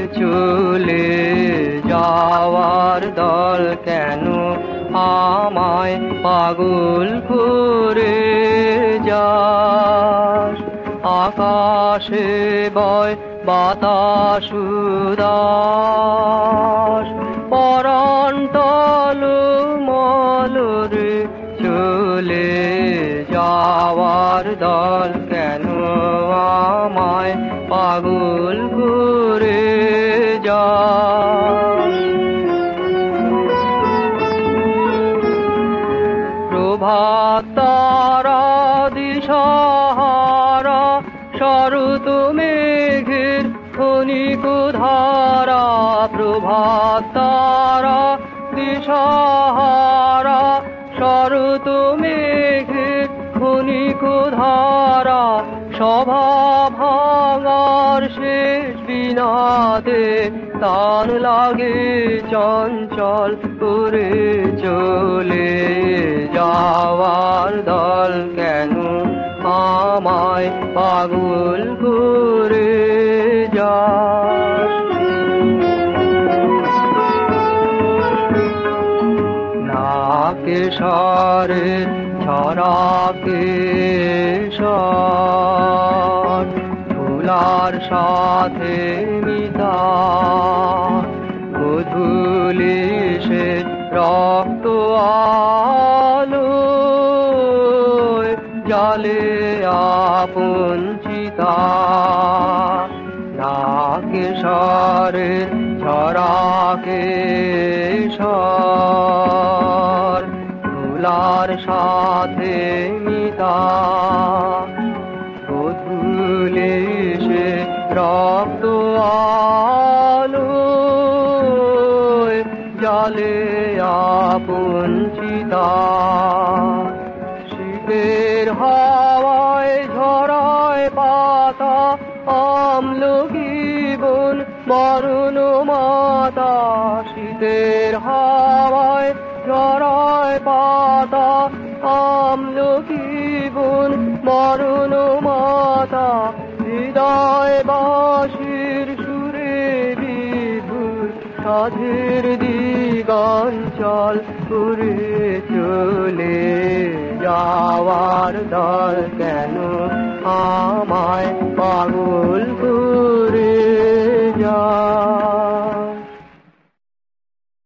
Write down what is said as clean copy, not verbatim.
চলে যাওয়ার দল কেন আমায় পাগল করে যাস? আকাশে বয় বাতাস উদাস, পরাণ টলমল রে চলে যাওয়ার দল কেন আমায় পাগল করে যাস? প্রভাত তারা দিশাহারা, শরৎ মেঘের ক্ষণিক ধারা। প্রভাত তারা দিশাহারা, শরৎ মেঘের ক্ষণিক ধারা। সভা ভাঙার শেষ বিনাতে তান লাগে চঞ্চল করে চলে যাওয়ার দল কেন আমায় পাগল করে যাস? নাকে সরে ছড়া কেশর, ফুলার সাথে মিতা। গোধূলি সে রক্ত আলো জালে আপন চিতা। নাকে সরে ছড়া কেশর, ফুলার সাথে মিতা। গোধূলি সে রক্ত আলো জালে আপন চিতা। শীতের হাওয়ায় ঝরায় পাতা, আমলকি বন মরণ মাতা। শীতের হাওয়ায় ঝরায় পাতা, আমলকি বন মরণ মাতা। হৃদয় বাঁশির সুরে বিভোর, সাধের দিগাঞ্চল করে চলে যাওয়ার দল কেন আমায় পাগল করে যা?